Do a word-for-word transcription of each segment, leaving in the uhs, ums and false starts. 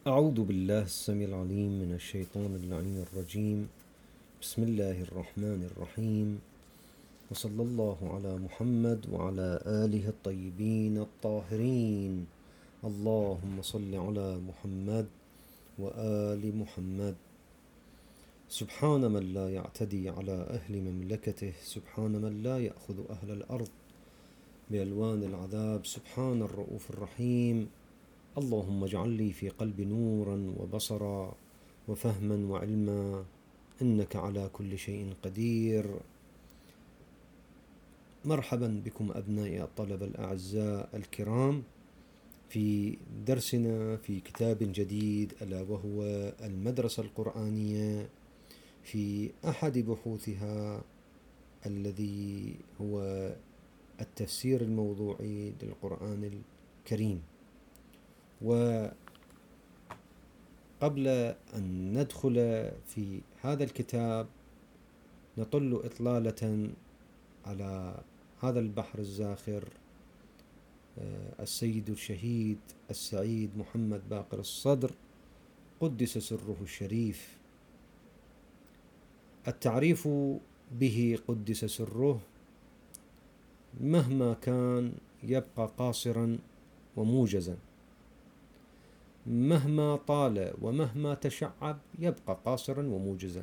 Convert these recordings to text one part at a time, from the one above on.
أعوذ بالله السميع العليم من الشيطان اللعين الرجيم. بسم الله الرحمن الرحيم، وصلى الله على محمد وعلى آله الطيبين الطاهرين. اللهم صل على محمد وآل محمد. سبحان من لا يعتدي على أهل مملكته، سبحان من لا يأخذ أهل الأرض بألوان العذاب، سبحان الرؤوف الرحيم. اللهم اجعل لي في قلبي نورا وبصرا وفهما وعلما، إنك على كل شيء قدير. مرحبا بكم أبنائي الطلبة الأعزاء الكرام في درسنا في كتاب جديد، ألا وهو المدرسة القرآنية، في أحد بحوثها الذي هو التفسير الموضوعي للقرآن الكريم. وقبل أن ندخل في هذا الكتاب نطل إطلالة على هذا البحر الزاخر، السيد الشهيد السعيد محمد باقر الصدر قدس سره الشريف. التعريف به قدس سره مهما كان يبقى قاصرا وموجزا، مهما طال ومهما تشعب يبقى قاصرا وموجزا،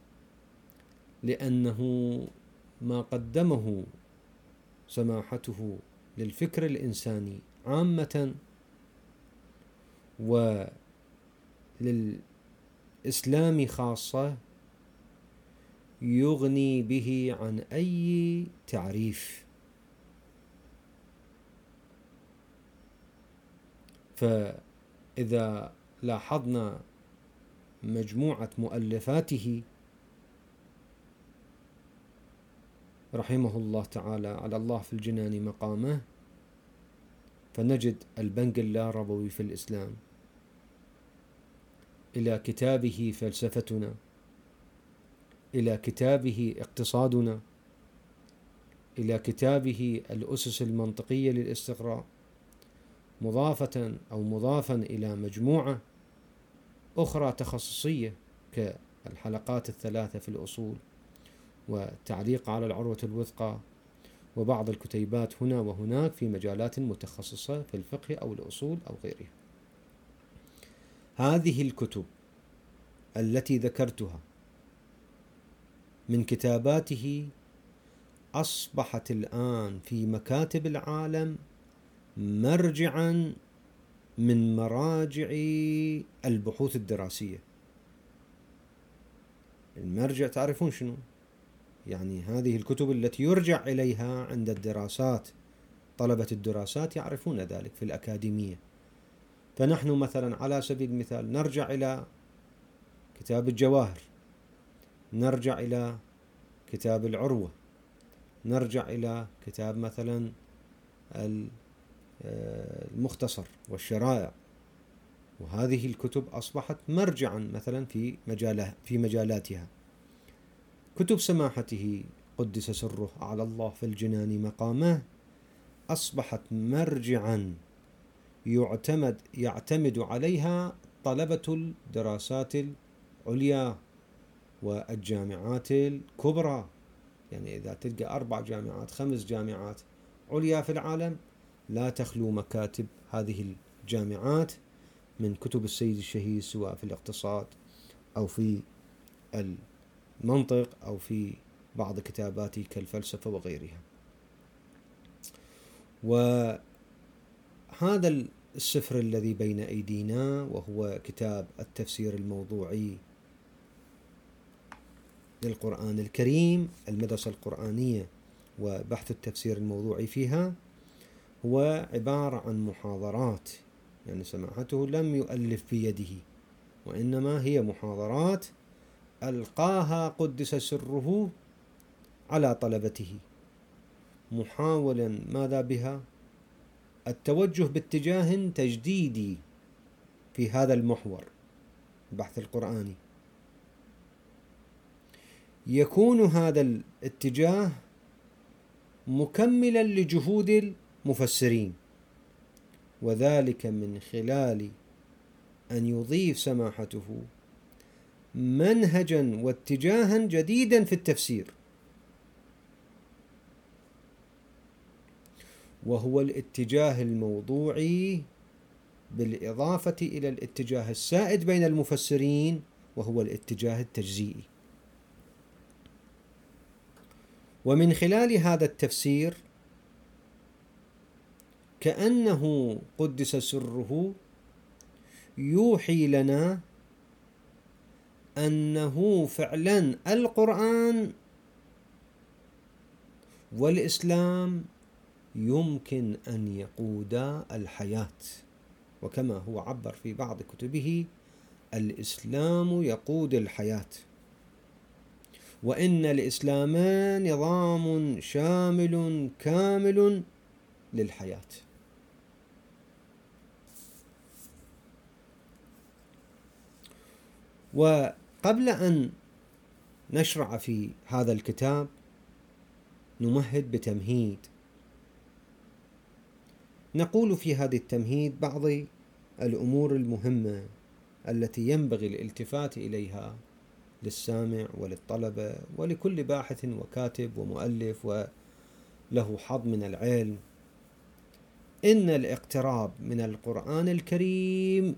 لأنه ما قدمه سماحته للفكر الإنساني عامة وللإسلام خاصة يغني به عن أي تعريف. فإذا لاحظنا مجموعة مؤلفاته رحمه الله تعالى، على الله في الجنان مقامه، فنجد البنق اللاربوي في الإسلام، إلى كتابه فلسفتنا، إلى كتابه اقتصادنا، إلى كتابه الأسس المنطقية للاستقراء، مضافة أو مضافا إلى مجموعة أخرى تخصصية كالحلقات الثلاثة في الأصول، والتعليق على العروة الوثقى، وبعض الكتيبات هنا وهناك في مجالات متخصصة في الفقه أو الأصول أو غيرها. هذه الكتب التي ذكرتها من كتاباته أصبحت الآن في مكاتب العالم مرجعا من مراجع البحوث الدراسية. المرجع تعرفون شنو؟ يعني هذه الكتب التي يرجع إليها عند الدراسات، طلبة الدراسات يعرفون ذلك في الأكاديمية. فنحن مثلا على سبيل المثال نرجع إلى كتاب الجواهر، نرجع إلى كتاب العروة، نرجع إلى كتاب مثلا المختصر والشرائع، وهذه الكتب أصبحت مرجعا مثلا في مجاله في مجالاتها. كتب سماحته قدس سره على الله في الجنان مقامه أصبحت مرجعا يعتمد يعتمد عليها طلبة الدراسات العليا والجامعات الكبرى. يعني إذا تلقى أربع جامعات خمس جامعات عليا في العالم، لا تخلو مكاتب هذه الجامعات من كتب السيد الشهيد، سواء في الاقتصاد أو في المنطق أو في بعض كتاباته كالفلسفة وغيرها. وهذا السفر الذي بين أيدينا وهو كتاب التفسير الموضوعي للقرآن الكريم، المدرسة القرآنية وبحث التفسير الموضوعي فيها، هو عبارة عن محاضرات. يعني سماحته لم يؤلف بيده، وإنما هي محاضرات ألقاها قدس سره على طلبته، محاولا ماذا بها؟ التوجه باتجاه تجديدي في هذا المحور، البحث القرآني. يكون هذا الاتجاه مكملا لجهود المفسرين، وذلك من خلال أن يضيف سماحته منهجا واتجاها جديدا في التفسير، وهو الاتجاه الموضوعي بالإضافة إلى الاتجاه السائد بين المفسرين، وهو الاتجاه التجزئي. ومن خلال هذا التفسير كأنه قدس سره يوحي لنا أنه فعلا القرآن والإسلام يمكن أن يقودا الحياة، وكما هو عبر في بعض كتبه: الإسلام يقود الحياة، وإن الإسلام نظام شامل كامل للحياة. وقبل أن نشرع في هذا الكتاب نمهد بتمهيد. نقول في هذا التمهيد بعض الأمور المهمة التي ينبغي الالتفات إليها للسامع وللطلبة ولكل باحث وكاتب ومؤلف وله حظ من العلم. إن الاقتراب من القرآن الكريم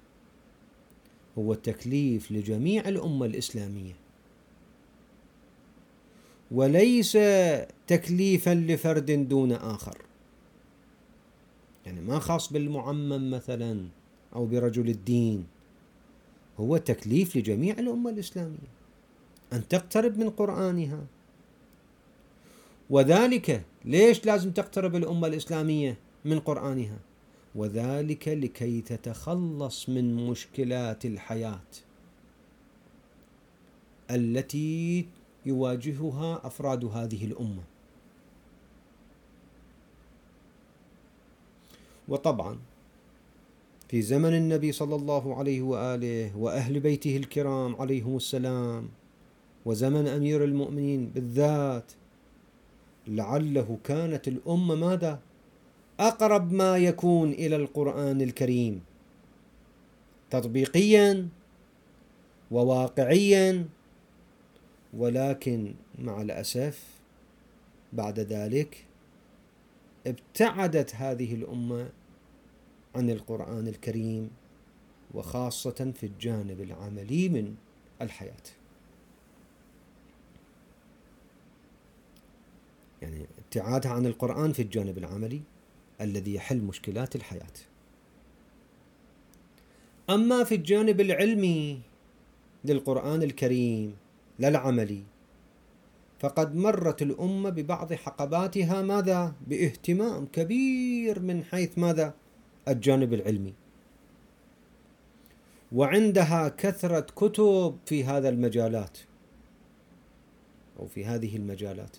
هو تكليف لجميع الأمة الإسلامية، وليس تكليفا لفرد دون آخر، يعني ما خاص بالمعمم مثلا أو برجل الدين، هو تكليف لجميع الأمة الإسلامية أن تقترب من قرآنها. وذلك ليش لازم تقترب الأمة الإسلامية من قرآنها؟ وذلك لكي تتخلص من مشكلات الحياة التي يواجهها أفراد هذه الأمة. وطبعا في زمن النبي صلى الله عليه وآله وأهل بيته الكرام عليهم السلام، وزمن أمير المؤمنين بالذات، لعله كانت الأمة ماذا؟ أقرب ما يكون إلى القرآن الكريم تطبيقيا وواقعيا، ولكن مع الأسف بعد ذلك ابتعدت هذه الأمة عن القرآن الكريم، وخاصة في الجانب العملي من الحياة. يعني ابتعادها عن القرآن في الجانب العملي الذي يحل مشكلات الحياة. أما في الجانب العلمي للقرآن الكريم لا العملي، فقد مرت الأمة ببعض حقباتها ماذا؟ باهتمام كبير من حيث ماذا؟ الجانب العلمي، وعندها كثرة كتب في هذا المجالات أو في هذه المجالات،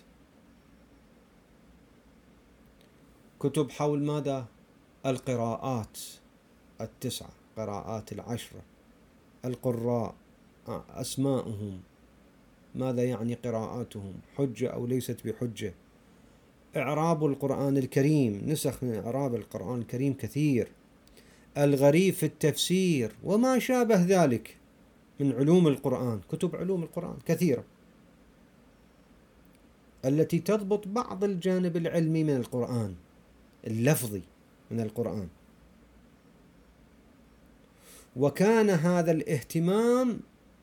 كتب حول ماذا؟ القراءات التسعة، قراءات العشرة، القراء أسماؤهم، ماذا يعني قراءاتهم، حجة أو ليست بحجة، إعراب القرآن الكريم، نسخ من إعراب القرآن الكريم كثير، الغريب في التفسير وما شابه ذلك من علوم القرآن. كتب علوم القرآن كثيرة التي تضبط بعض الجانب العلمي من القرآن، اللفظي من القرآن. وكان هذا الاهتمام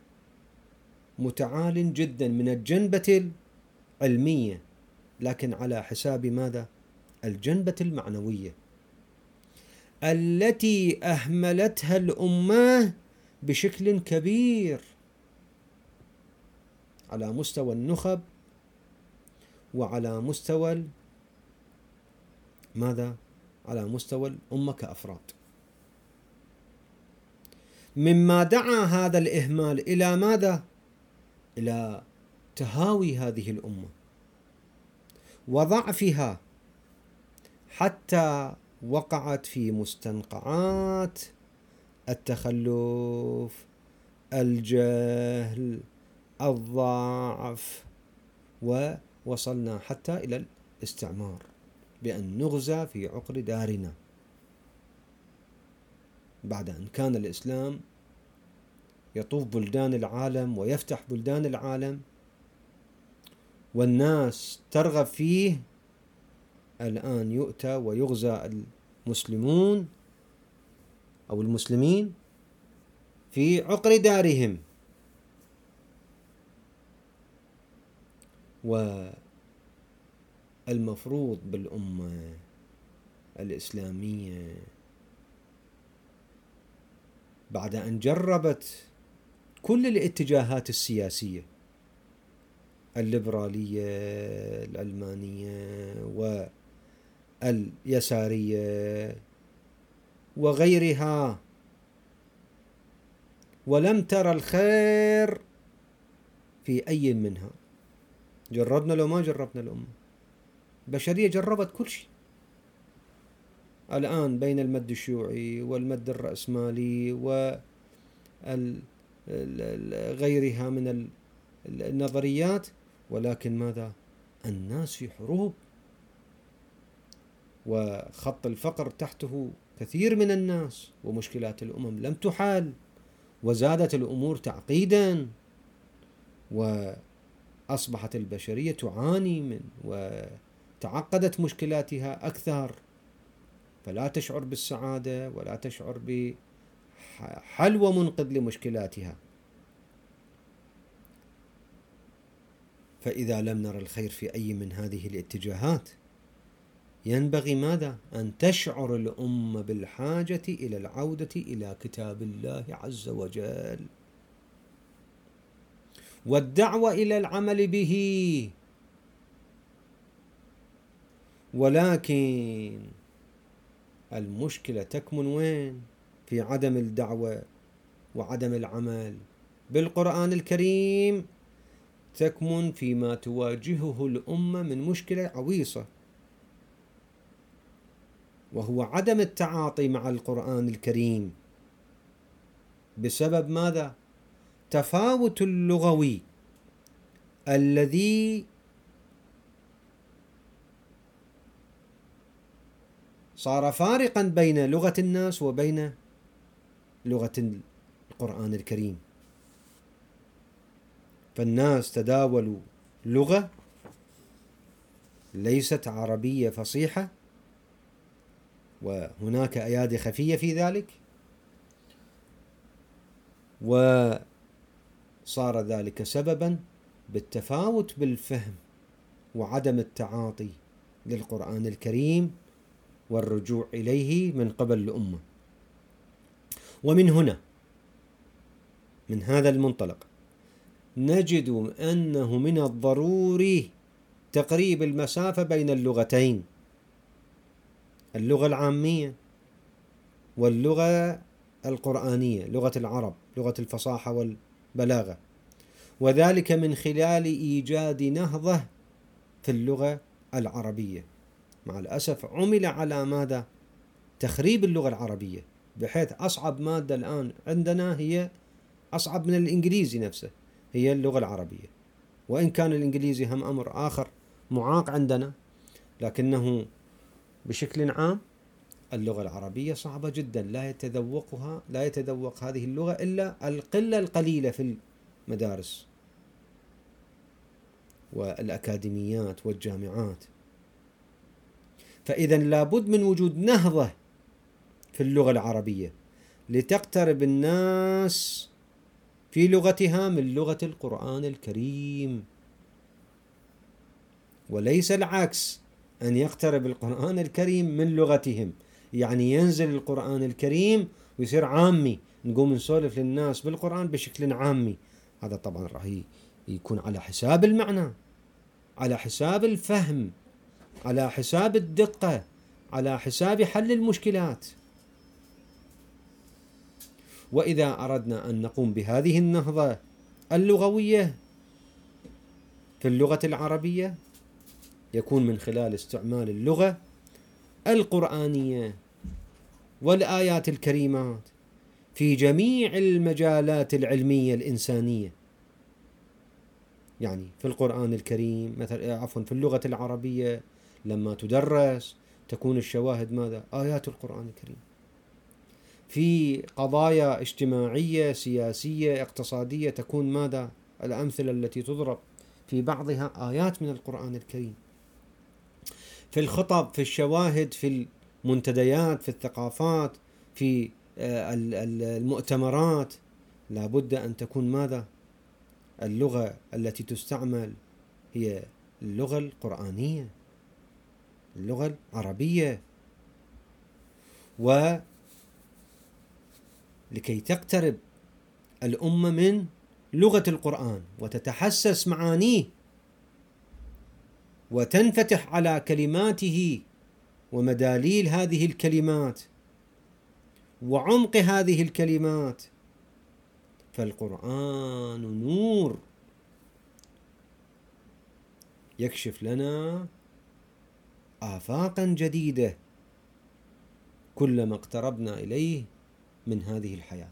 متعال جدا من الجنبة العلمية، لكن على حساب ماذا؟ الجنبة المعنوية التي أهملتها الأمة بشكل كبير على مستوى النخب وعلى مستوى ماذا؟ على مستوى الأمة كأفراد، مما دعا هذا الإهمال إلى ماذا؟ إلى تهاوي هذه الأمة وضعفها، حتى وقعت في مستنقعات التخلف، الجهل، الضعف، ووصلنا حتى إلى الاستعمار بأن نغزى في عقر دارنا. بعد أن كان الإسلام يطوف بلدان العالم ويفتح بلدان العالم والناس ترغب فيه، الآن يؤتى ويغزى المسلمون أو المسلمين في عقر دارهم. والمفروض بالأمة الإسلامية بعد أن جربت كل الاتجاهات السياسية الليبرالية العلمانية واليسارية وغيرها ولم ترى الخير في أي منها، جربنا لو ما جربنا الأمة البشرية جربت كل شيء. الآن بين المد الشيوعي والمد الرأسمالي وغيرها من النظريات، ولكن ماذا؟ الناس في حروب، وخط الفقر تحته كثير من الناس، ومشكلات الأمم لم تحل، وزادت الأمور تعقيدا، وأصبحت البشرية تعاني من وتعقدت مشكلاتها أكثر، فلا تشعر بالسعادة ولا تشعر بحل ومنقذ لمشكلاتها. فإذا لم نرى الخير في أي من هذه الاتجاهات ينبغي ماذا؟ أن تشعر الأمة بالحاجة إلى العودة إلى كتاب الله عز وجل والدعوة إلى العمل به. ولكن المشكلة تكمن وين؟ في عدم الدعوة وعدم العمل بالقرآن الكريم، تكمن فيما تواجهه الأمة من مشكلة عويصة، وهو عدم التعاطي مع القرآن الكريم بسبب ماذا؟ تفاوت اللغوي الذي صار فارقا بين لغة الناس وبين لغة القرآن الكريم. فالناس تداولوا لغة ليست عربية فصيحة، وهناك أيادي خفية في ذلك، وصار ذلك سببا بالتفاوت بالفهم وعدم التعاطي للقرآن الكريم والرجوع إليه من قبل الأمة. ومن هنا، من هذا المنطلق، نجد أنه من الضروري تقريب المسافة بين اللغتين، اللغة العامية واللغة القرآنية، لغة العرب، لغة الفصاحة والبلاغة، وذلك من خلال إيجاد نهضة في اللغة العربية. مع الأسف عمل على ماذا؟ تخريب اللغة العربية، بحيث أصعب مادة الآن عندنا هي أصعب من الإنجليزي نفسه، هي اللغة العربية. وإن كان الإنجليزي هم أمر آخر معاق عندنا، لكنه بشكل عام اللغة العربية صعبة جدا، لا يتذوقها لا يتذوق هذه اللغة إلا القلة القليلة في المدارس والأكاديميات والجامعات. فإذا لابد من وجود نهضة في اللغة العربية لتقترب الناس في لغتها من لغة القرآن الكريم، وليس العكس، أن يقترب القرآن الكريم من لغتهم، يعني ينزل القرآن الكريم ويصير عامي، نقوم نسولف للناس بالقرآن بشكل عامي. هذا طبعا راح يكون على حساب المعنى، على حساب الفهم، على حساب الدقة، على حساب حل المشكلات. وإذا أردنا أن نقوم بهذه النهضة اللغوية في اللغة العربية، يكون من خلال استعمال اللغة القرآنية والآيات الكريمات في جميع المجالات العلمية الإنسانية. يعني في القرآن الكريم مثلا، عفوا في اللغة العربية لما تدرس تكون الشواهد ماذا؟ آيات القرآن الكريم. في قضايا اجتماعية سياسية اقتصادية تكون ماذا؟ الأمثلة التي تضرب في بعضها آيات من القرآن الكريم، في الخطب، في الشواهد، في المنتديات، في الثقافات، في المؤتمرات. لا بد أن تكون ماذا؟ اللغة التي تستعمل هي اللغة القرآنية، اللغة العربية. ولكي تقترب الأمة من لغة القرآن وتتحسس معانيه وتنفتح على كلماته ومداليل هذه الكلمات وعمق هذه الكلمات، فالقرآن نور يكشف لنا آفاقا جديدة كلما اقتربنا إليه من هذه الحياة.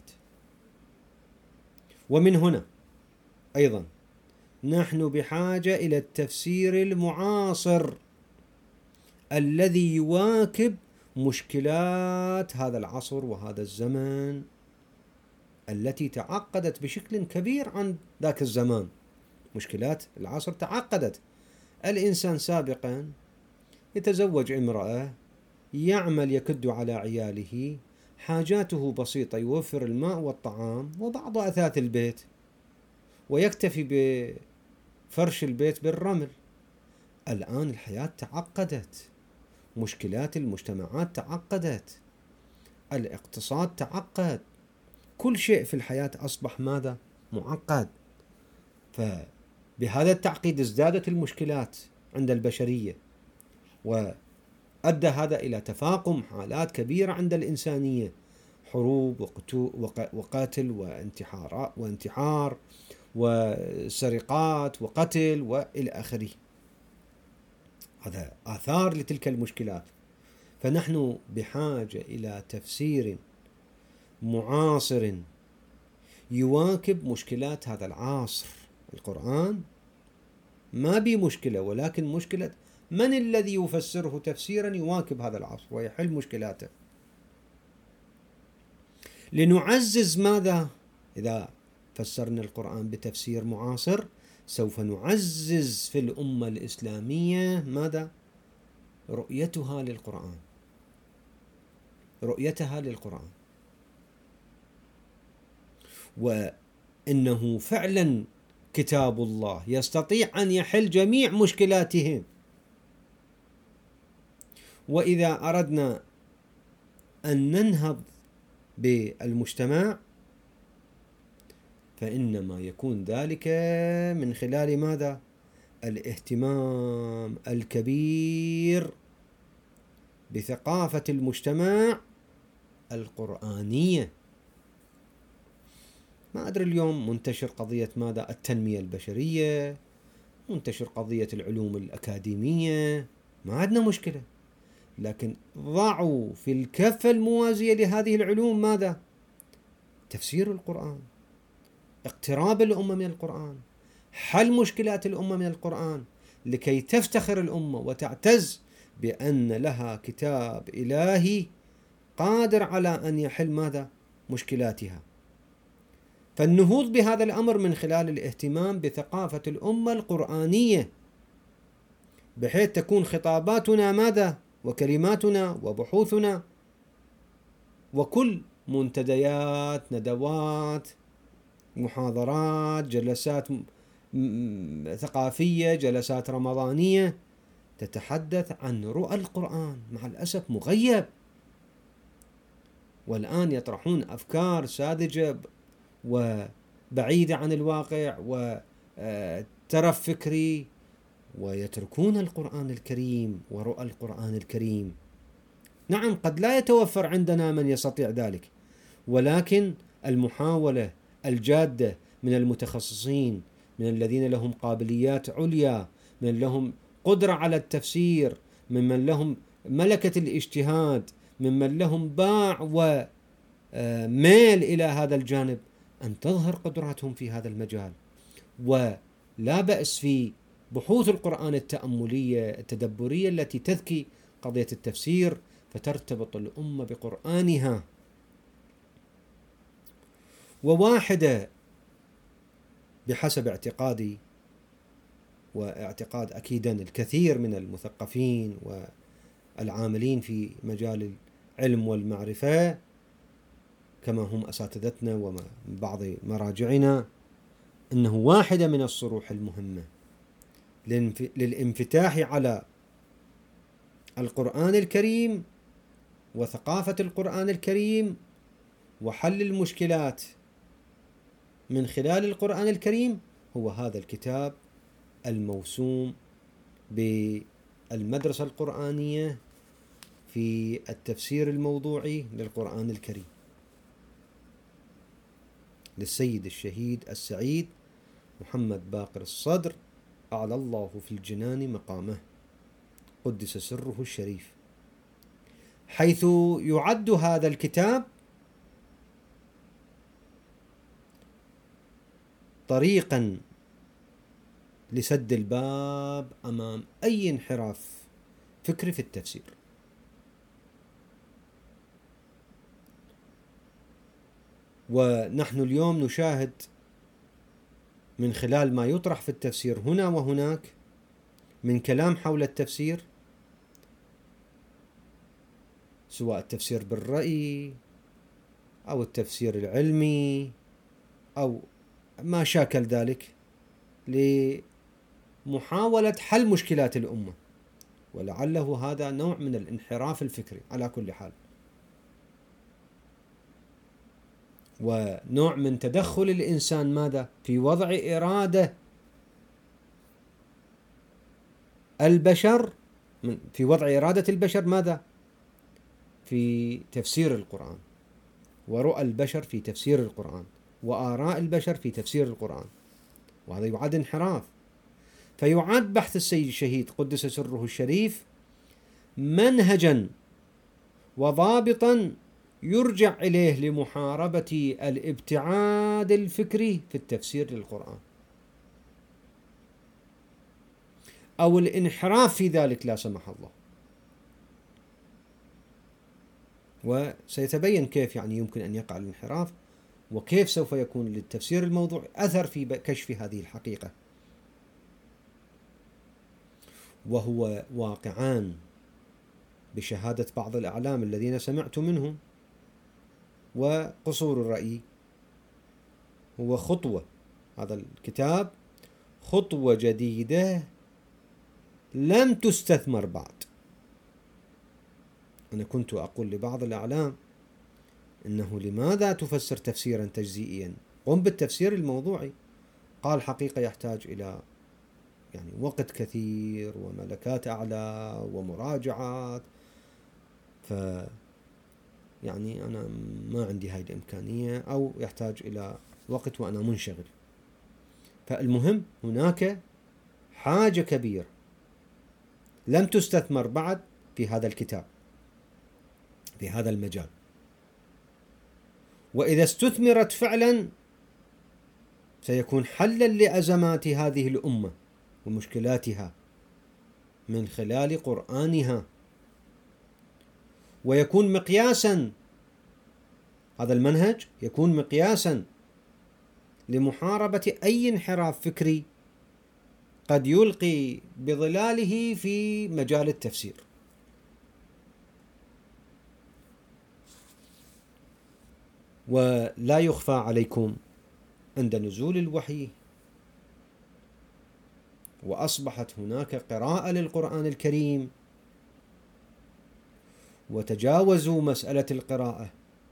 ومن هنا أيضا نحن بحاجة إلى التفسير المعاصر الذي يواكب مشكلات هذا العصر وهذا الزمن التي تعقدت بشكل كبير عن ذاك الزمان. مشكلات العصر تعقدت. الإنسان سابقا يتزوج امرأة، يعمل يكد على عياله، حاجاته بسيطة، يوفر الماء والطعام وبعض أثاث البيت، ويكتفي بفرش البيت بالرمل. الآن الحياة تعقدت، مشكلات المجتمعات تعقدت، الاقتصاد تعقد، كل شيء في الحياة أصبح ماذا؟ معقد. فبهذا التعقيد ازدادت المشكلات عند البشرية، وأدى هذا إلى تفاقم حالات كبيرة عند الإنسانية، حروب وقتل وانتحار وانتحار وسرقات وقتل وإلى آخره. هذا آثار لتلك المشكلات. فنحن بحاجة إلى تفسير معاصر يواكب مشكلات هذا العصر. القرآن ما بي مشكلة، ولكن مشكلة من الذي يفسره تفسيرا يواكب هذا العصر ويحل مشكلاته. لنعزز ماذا؟ إذا فسرنا القرآن بتفسير معاصر سوف نعزز في الأمة الإسلامية ماذا؟ رؤيتها للقرآن، رؤيتها للقرآن، وإنه فعلا كتاب الله يستطيع أن يحل جميع مشكلاتهم. وإذا أردنا أن ننهض بالمجتمع فإنما يكون ذلك من خلال ماذا؟ الاهتمام الكبير بثقافة المجتمع القرآنية. ما أدري اليوم منتشر قضية ماذا؟ التنمية البشرية، منتشر قضية العلوم الأكاديمية، ما عندنا مشكلة، لكن ضعوا في الكفة الموازية لهذه العلوم ماذا؟ تفسير القرآن، اقتراب الأمة من القرآن، حل مشكلات الأمة من القرآن، لكي تفتخر الأمة وتعتز بأن لها كتاب إلهي قادر على أن يحل ماذا؟ مشكلاتها. فالنهوض بهذا الأمر من خلال الاهتمام بثقافة الأمة القرآنية، بحيث تكون خطاباتنا ماذا؟ وكلماتنا وبحوثنا وكل منتديات، ندوات، محاضرات، جلسات ثقافية، جلسات رمضانية تتحدث عن رؤى القرآن. مع الأسف مغيب، والآن يطرحون أفكار ساذجة وبعيدة عن الواقع وترف فكري، ويتركون القرآن الكريم ورؤى القرآن الكريم. نعم قد لا يتوفر عندنا من يستطيع ذلك، ولكن المحاولة الجادة من المتخصصين، من الذين لهم قابليات عليا، من لهم قدرة على التفسير، ممن لهم ملكة الاجتهاد، ممن لهم باع وميل إلى هذا الجانب، أن تظهر قدراتهم في هذا المجال. ولا بأس في بحوث القرآن التأملية التدبرية التي تذكي قضية التفسير، فترتبط الأمة بقرآنها وواحدة بحسب اعتقادي واعتقاد أكيدا الكثير من المثقفين والعاملين في مجال العلم والمعرفة كما هم أساتذتنا ومن بعض مراجعنا، أنه واحدة من الصروح المهمة للانفتاح على القرآن الكريم وثقافة القرآن الكريم وحل المشكلات من خلال القرآن الكريم هو هذا الكتاب الموسوم بالمدرسة القرآنية في التفسير الموضوعي للقرآن الكريم للسيد الشهيد السعيد محمد باقر الصدر أعلى الله في الجنان مقامه قدس سره الشريف، حيث يعد هذا الكتاب طريقا لسد الباب أمام أي انحراف فكري في التفسير. ونحن اليوم نشاهد من خلال ما يطرح في التفسير هنا وهناك من كلام حول التفسير، سواء التفسير بالرأي أو التفسير العلمي أو ما شاكل ذلك، لمحاولة حل مشكلات الأمة، ولعله هذا نوع من الانحراف الفكري على كل حال، ونوع من تدخل الإنسان ماذا في وضع إرادة البشر، في وضع إرادة البشر ماذا في تفسير القرآن، ورؤى البشر في تفسير القرآن، وآراء البشر في تفسير القرآن، وهذا يعد انحراف. فيعد بحث السيد الشهيد قدس سره الشريف منهجا وضابطا يرجع إليه لمحاربة الابتعاد الفكري في التفسير للقرآن أو الانحراف في ذلك لا سمح الله. وسيتبين كيف يعني يمكن أن يقع الانحراف، وكيف سوف يكون للتفسير الموضوعي أثر في كشف هذه الحقيقة، وهو واقعان بشهادة بعض الأعلام الذين سمعت منهم وقصور الرأي. هو خطوة، هذا الكتاب خطوة جديدة لم تستثمر بعد. أنا كنت أقول لبعض الأعلام إنه لماذا تفسر تفسيرا تجزئيا؟ قم بالتفسير الموضوعي. قال حقيقة يحتاج إلى يعني وقت كثير وملكات أعلى ومراجعات، ف يعني أنا ما عندي هاي الإمكانية، أو يحتاج إلى وقت وأنا منشغل. فالمهم هناك حاجة كبيرة لم تستثمر بعد في هذا الكتاب في هذا المجال، وإذا استثمرت فعلا سيكون حلا لأزمات هذه الأمة ومشكلاتها من خلال قرآنها، ويكون مقياسا، هذا المنهج يكون مقياسا لمحاربة أي انحراف فكري قد يلقي بظلاله في مجال التفسير. ولا يخفى عليكم عند نزول الوحي وأصبحت هناك قراءة للقرآن الكريم وتجاوزوا مسألة القراءة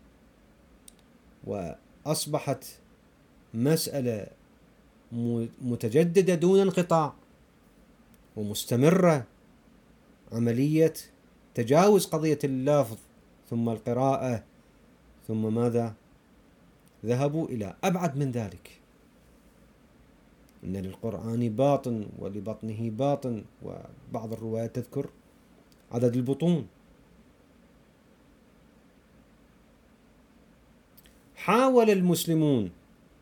وأصبحت مسألة متجددة دون انقطاع ومستمرة، عملية تجاوز قضية اللفظ ثم القراءة ثم ماذا؟ ذهبوا إلى أبعد من ذلك، إن للقرآن باطن ولبطنه باطن، وبعض الروايات تذكر عدد البطون. حاول المسلمون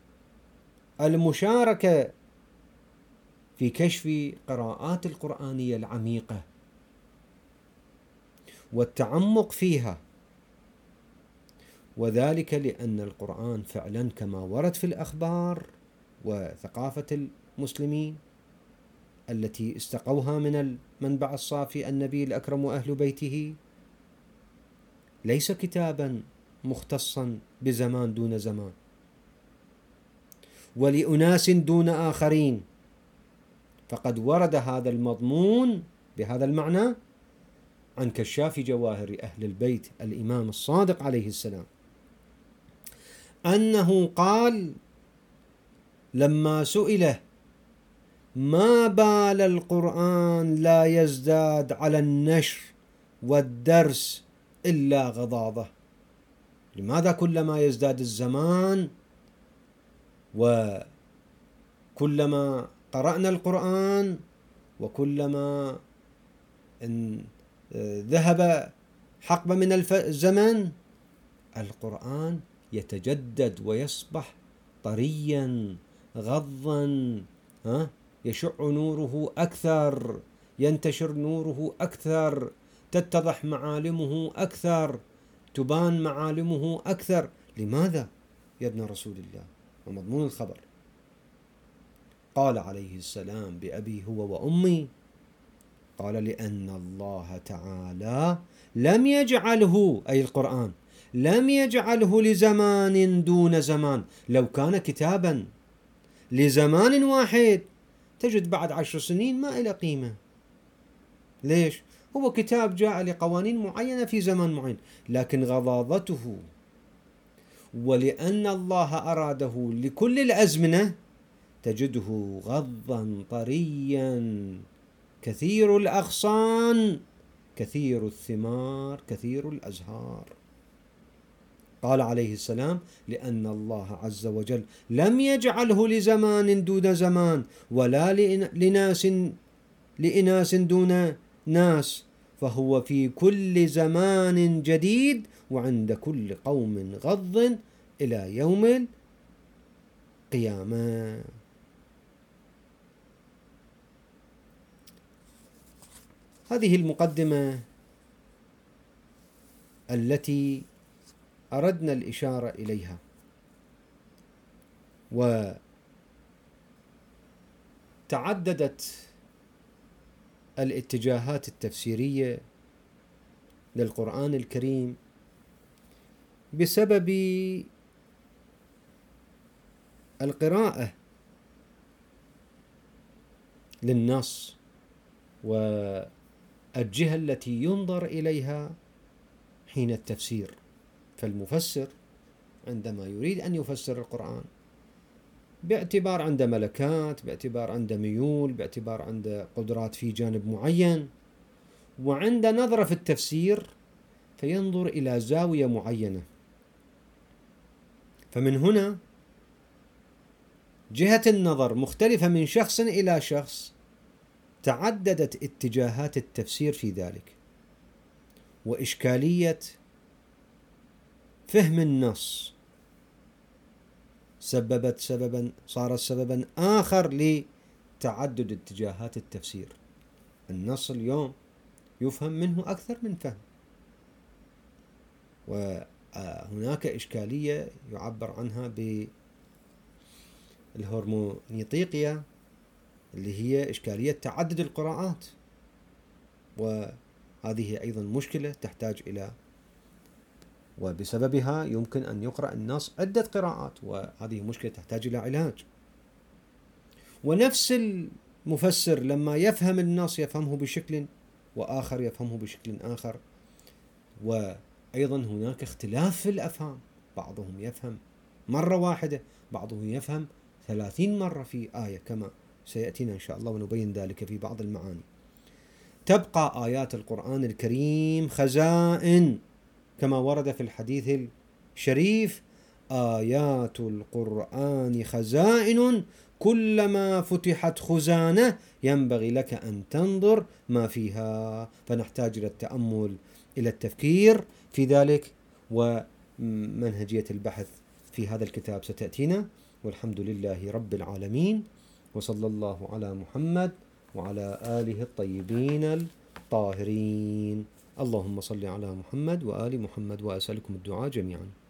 المشاركة في كشف قراءات القرآنية العميقة والتعمق فيها وذلك لأن القرآن فعلا كما ورد في الأخبار وثقافة المسلمين التي استقوها من المنبع الصافي النبي الأكرم وأهل بيته ليس كتابا مختصا بزمان دون زمان ولأناس دون آخرين، فقد ورد هذا المضمون بهذا المعنى عن كشاف جواهر أهل البيت الإمام الصادق عليه السلام، أنه قال لما سئل ما بال القرآن لا يزداد على النشر والدرس إلا غضاضة، لماذا كلما يزداد الزمان وكلما قرأنا القرآن وكلما إن ذهب حقبة من الزمن القرآن يتجدد ويصبح طريا غضا، ها يشع نوره أكثر، ينتشر نوره أكثر، تتضح معالمه أكثر، تبان معالمه أكثر. لماذا يا ابن رسول الله؟ ومضمون الخبر قال عليه السلام بأبي هو وأمي، قال لأن الله تعالى لم يجعله، أي القرآن لم يجعله لزمان دون زمان. لو كان كتابا لزمان واحد تجد بعد عشر سنين ما إلى قيمة. ليش؟ هو كتاب جاء لقوانين معينة في زمان معين، لكن غضاضته ولأن الله أراده لكل الأزمنة تجده غضا طريا كثير الأغصان كثير الثمار كثير الأزهار. قال عليه السلام لأن الله عز وجل لم يجعله لزمان دون زمان ولا لناس لإناس دون ناس، فهو في كل زمان جديد وعند كل قوم غض إلى يوم القيامة. هذه المقدمة التي أردنا الإشارة إليها، وتعددت الاتجاهات التفسيرية للقرآن الكريم بسبب القراءة للنص والجهة التي ينظر إليها حين التفسير. فالمفسر عندما يريد أن يفسر القرآن باعتبار عنده ملكات، باعتبار عنده ميول، باعتبار عنده قدرات في جانب معين، وعنده نظرة في التفسير، فينظر إلى زاوية معينة. فمن هنا جهة النظر مختلفة من شخص إلى شخص، تعددت اتجاهات التفسير في ذلك، وإشكالية فهم النص سببت سببا صارت سببا آخر لتعدد اتجاهات التفسير. النص اليوم يفهم منه أكثر من فهم، وهناك إشكالية يعبر عنها بالهرمونيطيقية اللي هي إشكالية تعدد القراءات، وهذه أيضا مشكلة تحتاج إلى، وبسببها يمكن أن يقرأ النص عدة قراءات، وهذه مشكلة تحتاج إلى علاج. ونفس المفسر لما يفهم النص يفهمه بشكل وآخر يفهمه بشكل آخر، وأيضا هناك اختلاف في الأفهام، بعضهم يفهم مرة واحدة، بعضهم يفهم ثلاثين مرة في آية كما سيأتينا إن شاء الله ونبين ذلك في بعض المعاني. تبقى آيات القرآن الكريم خزائن كما ورد في الحديث الشريف: آيات القرآن خزائن كلما فتحت خزانة ينبغي لك أن تنظر ما فيها. فنحتاج إلى التأمل، إلى التفكير في ذلك، ومنهجية البحث في هذا الكتاب ستأتينا. والحمد لله رب العالمين، وصلى الله على محمد وعلى آله الطيبين الطاهرين. اللهم صل على محمد وآل محمد، وأسألكم الدعاء جميعا.